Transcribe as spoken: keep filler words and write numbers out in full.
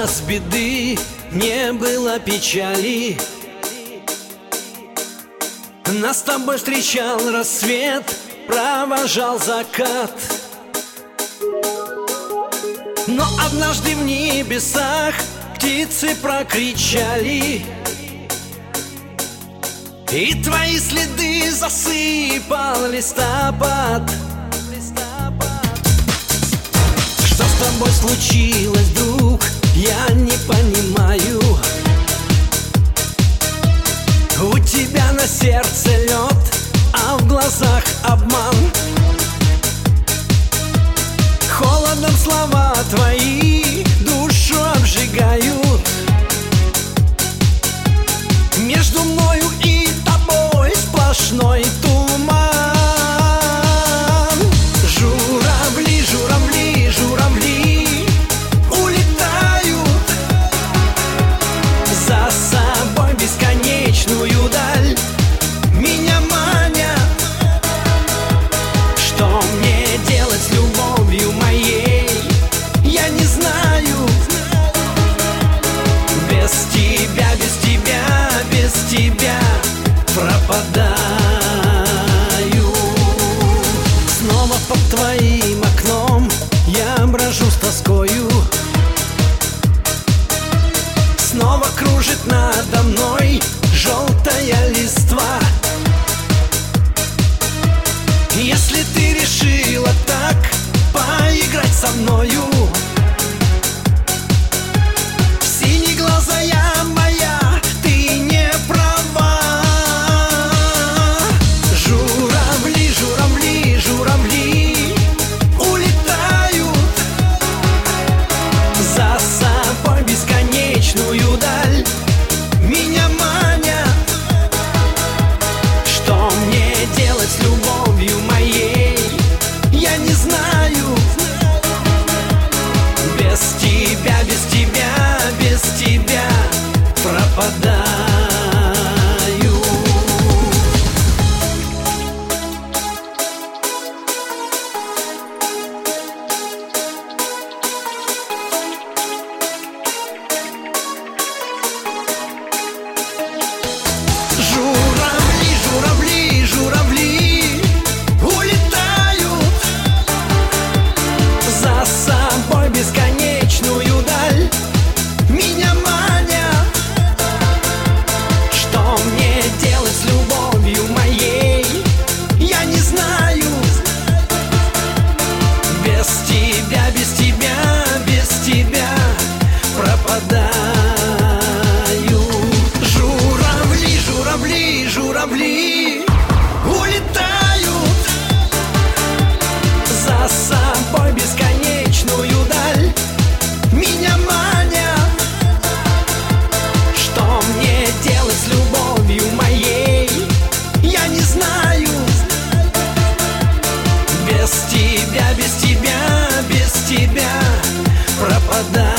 нас беды, не было печали. Нас с тобой встречал рассвет, провожал закат. Но однажды в небесах птицы прокричали, и твои следы засыпал листопад. Что с тобой случилось, друг, я не понимаю. У тебя на сердце лед, а в глазах обман. Холодом слова твои душу обжигают. Между мною и тобой сплошной туман. Журавли, журавли, журавли улетают за собой бесконечную даль. Меня манят. Что мне делать с любовью моей, я не знаю. Без тебя, без тебя, без тебя пропадаю. Снова под твоим окном я брожу с тоскою. Снова кружит надо мной желтая листва. Если ты решила так поиграть со мною, синеглазая моя, ты не права. Журавли, журавли, журавли улетают за собой бесконечную даль. Меня манят. Что мне делать с любовью моей, я не знаю. Без тебя, без тебя, без тебя пропадаю. Журавли, журавли, журавли улетают за собой бесконечную даль. Меня манят. Что мне делать с любовью моей, я не знаю. Без тебя, без тебя, без тебя пропадаю. Журавли, журавли, журавли улетают за собой бесконечную даль. Меня манят. Что мне делать с любовью моей, я не знаю. Без тебя, без тебя, без тебя пропадаю.